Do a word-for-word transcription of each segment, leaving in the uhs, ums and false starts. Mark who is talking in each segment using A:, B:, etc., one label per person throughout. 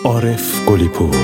A: Arif Qulipur.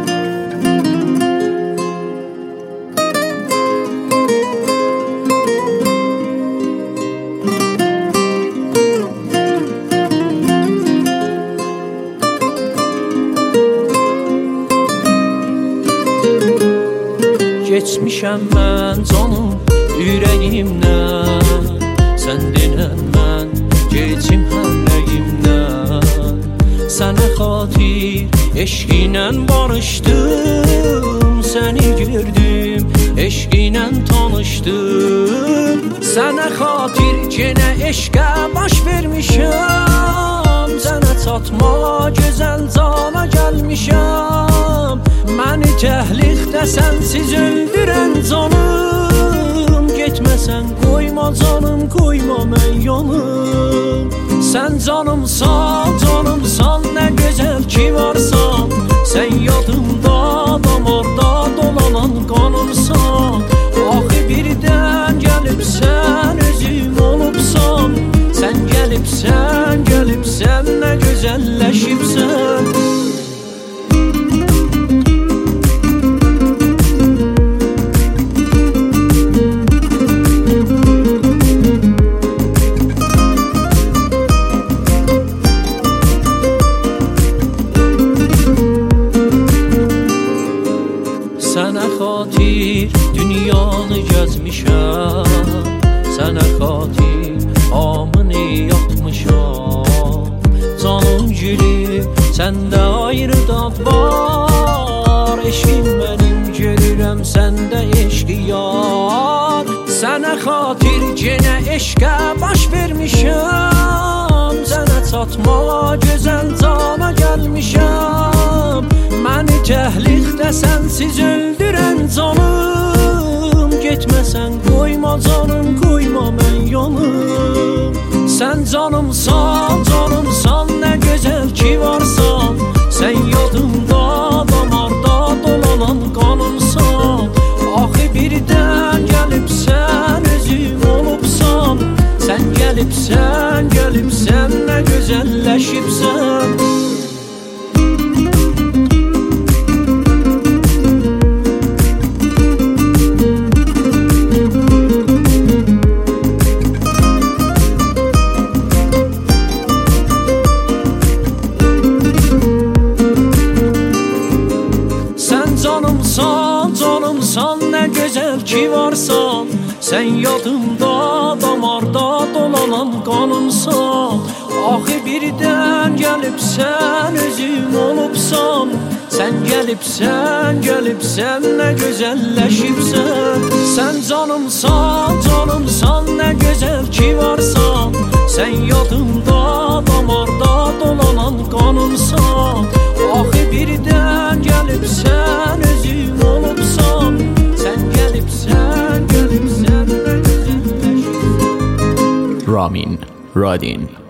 B: Geçmişəm mən canım ürəyimdən, sən denən mən geçim hərrəyimdən. Sənə xatir eşqinlə barışdım, səni gördüm, eşqinlə tanışdım. Sənə xatir yenə eşqə baş vermişəm, sənə çatma gözəl cana gəlmişəm. Məni cəhlikdə sənsiz öldürən canım, getməsən qoyma canım, qoyma mən yanım. Sən canımsan, canımsan, nə gözəl ki varsan, sən yadımda, damarda dolanan qanımsan. Axı birdən gəlibsən, özüm olubsan, sən gəlibsən, gəlibsən, nə gözəlləşibsən. Sənə xatir dünyanı gəzmişəm, sənə xatir hamını yatmışam. Canım gülüm, səndə ayrı dad var, eşqim mənim görürəm, səndə eşqi yar. Sənə xatir yenə eşqə baş vermişəm, sənə çatma gözəl cana gəlmişəm. Məni cəhlikdə sənsiz öldürən canım, getməsən qoyma canım, qoyma mən yanım. Sən canımsan, canımsan, nə gözəl ki varsan, sən yadımda, damarda dolanan qanımsan. Axı birdən gəlibsən, özüm olubsan, sən gəlibsən, gəlibsən, nə gözəlləşibsən. Canımsan, canımsan, nə gözəl ki varsan, sən yadımda, damarda dolanan qanımsan. Axı birdən gəlibsən, özüm olubsan, sən gəlibsən, gəlibsən, nə gözəlləşibsən. Sən canımsan, canımsan, nə gözəl ki varsan, sən yadımda, damarda dolanan qanımsan. Axı birdən gəlibsən, özüm olubsan, sən gəlibsən, gəlibsən, nə gözəlləşibsən.
A: Ramin Radin